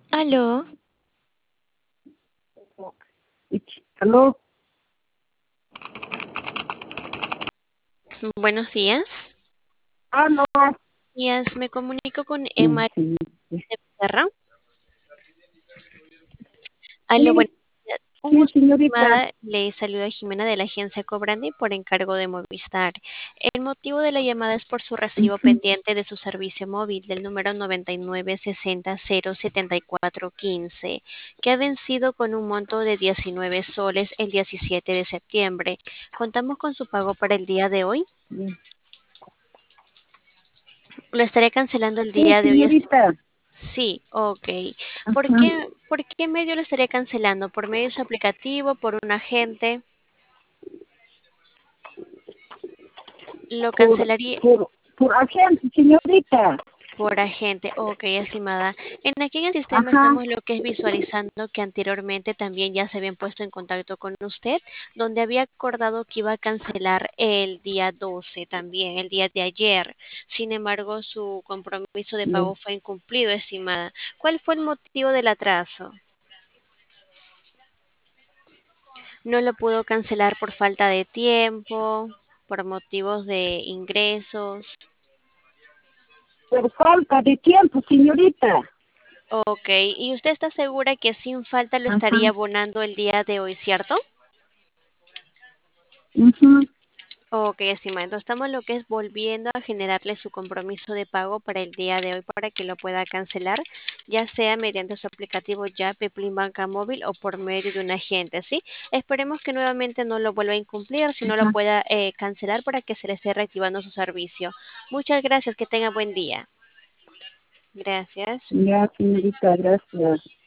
Aló, Aló, buenos días. aló. Días, me comunico con Mm, Emma Sí, de Becerra. Aló, sí, buenos días. Un sí, gusto, señorita. estimada. Le saluda Jimena de la agencia Cobrandi por encargo de Movistar. El motivo de la llamada es por su recibo Ujú, pendiente de su servicio móvil del número 9960-07415, que ha vencido con un monto de 19 soles el 17 de septiembre. ¿Contamos con su pago para el día de hoy? mm. Lo estaré cancelando el Sí, día de hoy. señorita. Sí, ok. ¿Por Ajá. qué medio lo estaría cancelando? ¿Por medio de su aplicativo? ¿Por un agente? Lo Por, cancelaría por agente, señorita. por agente. Ok, estimada. Aquí en el sistema Ajá. estamos lo que es visualizando que anteriormente también ya se habían puesto en contacto con usted, donde había acordado que iba a cancelar el día 12 también, el día de ayer. Sin embargo, su compromiso de Mm. pago fue incumplido, estimada. ¿Cuál fue el motivo del atraso? No lo pudo cancelar por falta de tiempo, por motivos de ingresos. Por falta de tiempo, señorita. Ok, y usted está segura que sin falta lo estaría Ajá. abonando el día de hoy, ¿cierto? Ujú. Ok, estimado. Entonces estamos lo que es volviendo a generarle su compromiso de pago para el día de hoy para que lo pueda cancelar, ya sea mediante su aplicativo Yape, Plin Banca Móvil o por medio de un agente, ¿sí? Esperemos que nuevamente no lo vuelva a incumplir, sino lo Ajá. pueda cancelar para que se le esté reactivando su servicio. Muchas gracias, que tenga buen día. Gracias. Ya, señorita, gracias.